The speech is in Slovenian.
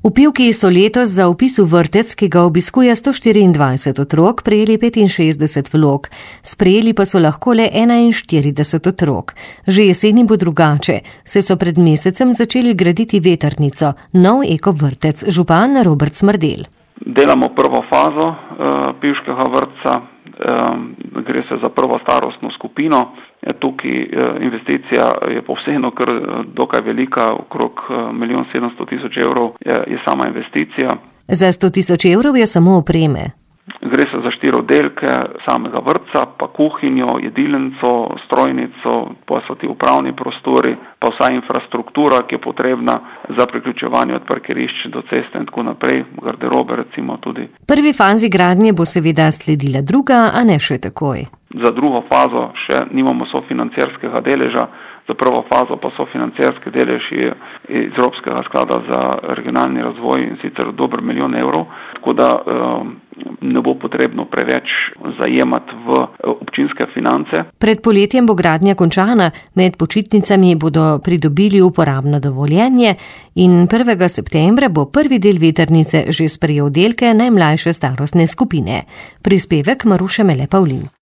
V Pivki so letos za vpis v vrtec, ki ga obiskuje 124 otrok, prejeli 65 vlog, sprejeli pa so lahko le 41 otrok. Že jeseni bo drugače, saj so pred mesecem začeli graditi vetrnico, nov ekovrtec, župan Robert Smrdelj. Delamo prvo fazo pivškega vrtca, gre se za prvo starostno skupino. Tukaj investicija je povsem kar dokaj velika, okrog 1 700 000 evrov je sama investicija. Za 100 000 evrov je samo opreme. Gre se za 4 oddelke samega vrtca, pa kuhinjo, jedilnico, strojnico, pa so ti upravni prostori, pa vsa infrastruktura, ki je potrebna za priključevanje od parkirišč do ceste in tako naprej, garderobe recimo tudi. Prvi fazi gradnje bo seveda sledila druga, a ne še takoj. Za drugo fazo še nimamo sofinancierskega deleža, za prvo fazo pa sofinancierski delež je iz Evropskega sklada za regionalni razvoj in sicer dober 1 milijon evrov, tako da ne bo potrebno preveč zajemati v občinske finance. Pred poletjem bo gradnja končana, med počitnicami bodo pridobili uporabno dovoljenje in 1. septembra bo prvi del vetrnice že sprejel oddelke najmlajše starostne skupine. Prispevek Maruše Mele Pavlin.